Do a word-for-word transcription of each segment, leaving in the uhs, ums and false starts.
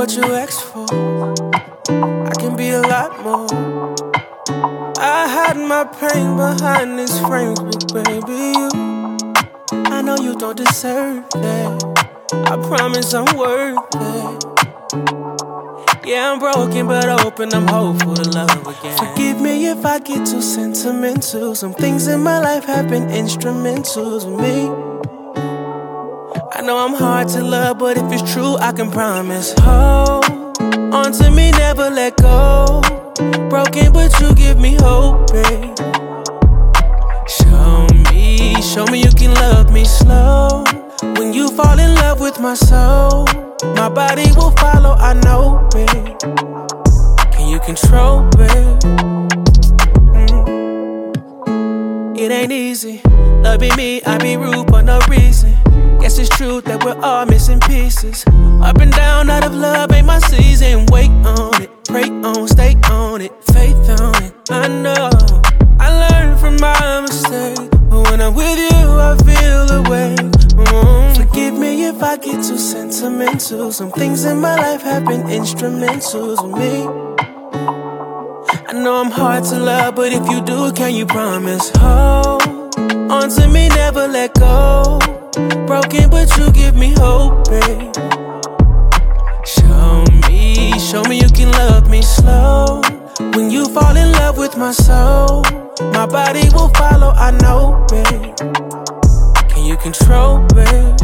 what you asked for. I can be a lot more. I hide my pain behind these frames, but baby, you, I know you don't deserve that. I promise I'm worth it. Yeah, I'm broken but open, I'm hopeful to love again. Forgive me if I get too sentimental. Some things in my life have been instrumental to me. I know I'm hard to love, but if it's true, I can promise. Hold on to me, never let go. Broken, but you give me hope, babe. Show me, show me you can love me slow. When you fall in love with my soul, my body will follow, I know, babe. Can you control, babe? Mm. It ain't easy, loving me, I be rude for no reason. Guess it's true that we're all missing pieces. Up and down, out of love ain't my season. Wait on it, pray on, stay on it, faith on it. I know, I learned from my mistakes, but when I'm with you, I feel the way. Mm. Forgive me if I get too sentimental. Some things in my life have been instrumental to me. I know I'm hard to love, but if you do, can you promise? Hold on to me, never let go. Broken, but you give me hope, babe. Show me, show me you can love me slow. When you fall in love with my soul, my body will follow, I know, babe. Can you control, babe?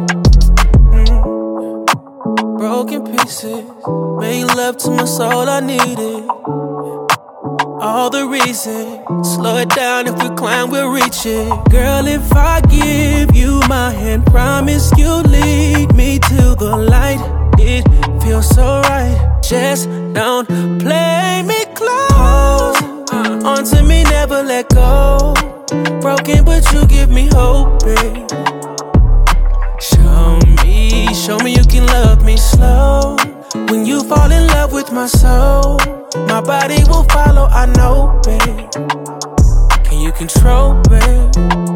Mm. Broken pieces, made love to my soul, I need it. All the reason, slow it down, if we climb, we'll reach it. Girl, if I give you my hand, promise you'll lead me to the light. It feels so right, just don't play me close. uh, Onto me, never let go. Broken, but you give me hope, babe. Show me, show me you can love me slow. When you fall in love with my soul, my body will follow, I know, babe. Can you control, babe?